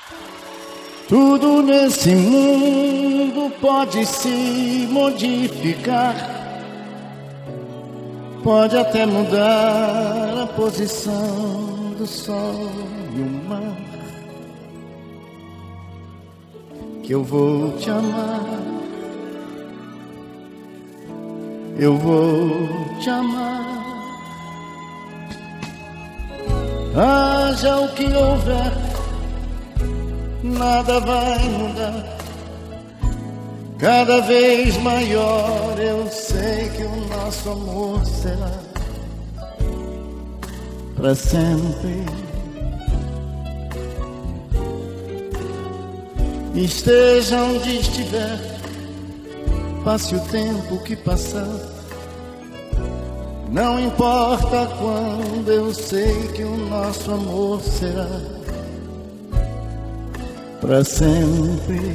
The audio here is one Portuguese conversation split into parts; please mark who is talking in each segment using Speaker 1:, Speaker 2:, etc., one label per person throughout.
Speaker 1: Tudo nesse mundo pode se modificar, pode até mudar a posição do sol e o mar. Que eu vou te amar, eu vou te amar. Haja o que houver, nada vai mudar. Cada vez maior eu sei que o nosso amor será para sempre. Esteja onde estiver, passe o tempo que passar, não importa quando, eu sei que o nosso amor será para sempre.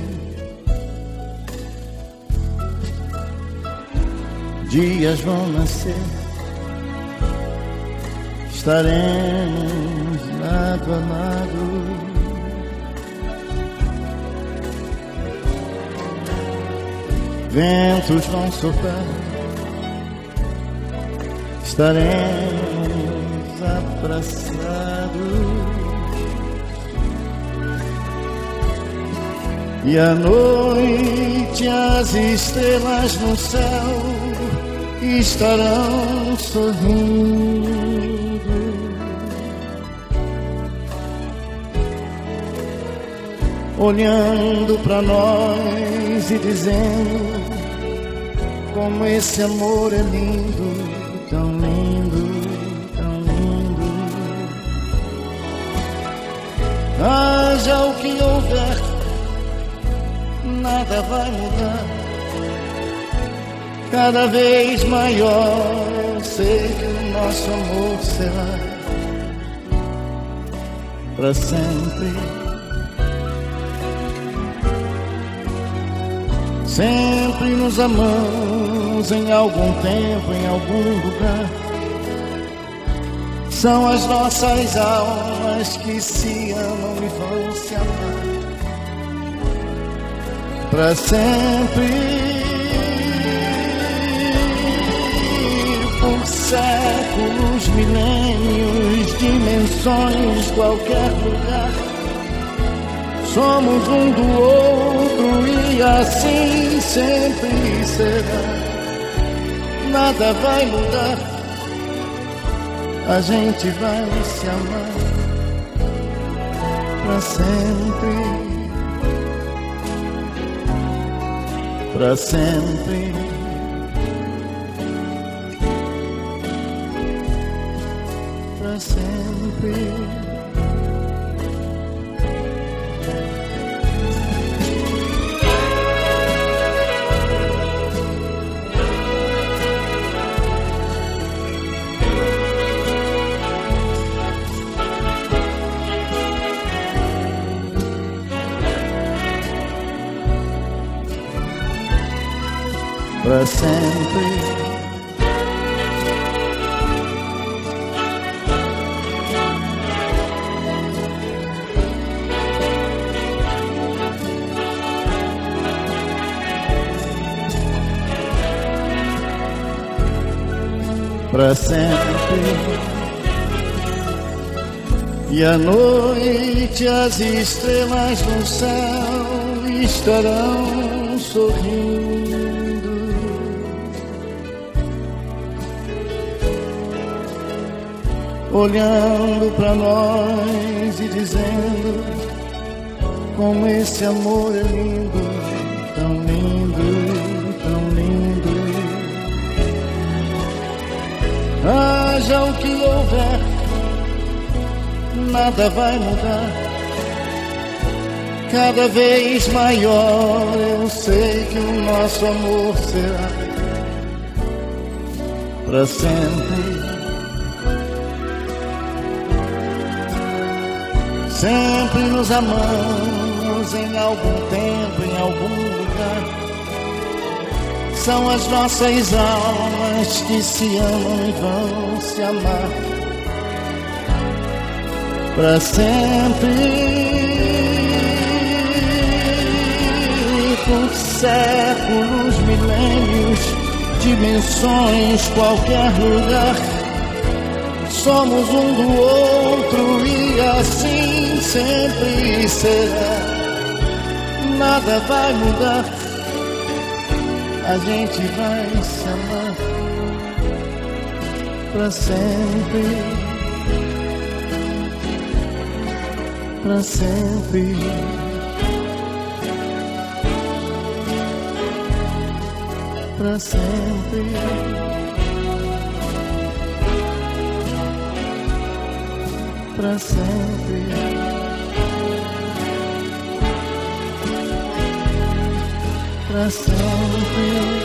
Speaker 1: Dias vão nascer, estaremos lado a lado. Ventos vão soprar, estaremos abraçados. E à noite as estrelas no céu estarão sorrindo. Olhando pra nós e dizendo como esse amor é lindo, tão lindo, tão lindo. Haja o que houver, nada vai mudar. Cada vez maior eu sei que o nosso amor será para sempre. Sempre nos amamos em algum tempo, em algum lugar. São as nossas almas que se amam e vão se amar para sempre. Por séculos, milênios, dimensões, qualquer lugar, somos um do outro e assim sempre será. Nada vai mudar, a gente vai se amar para sempre, para sempre. Para sempre. Para sempre. Para sempre. E à noite as estrelas no céu estarão sorrindo. Olhando pra nós e dizendo como esse amor é lindo, tão lindo, tão lindo. Haja o que houver, nada vai mudar. Cada vez maior eu sei que o nosso amor será para sempre. Sempre nos amamos em algum tempo, em algum lugar. São as nossas almas que se amam e vão se amar para sempre. séculos, milênios, dimensões, qualquer lugar. Somos um do outro e assim sempre será. Nada vai mudar, a gente vai se amar pra sempre, pra sempre. Pra sempre, pra sempre, pra sempre.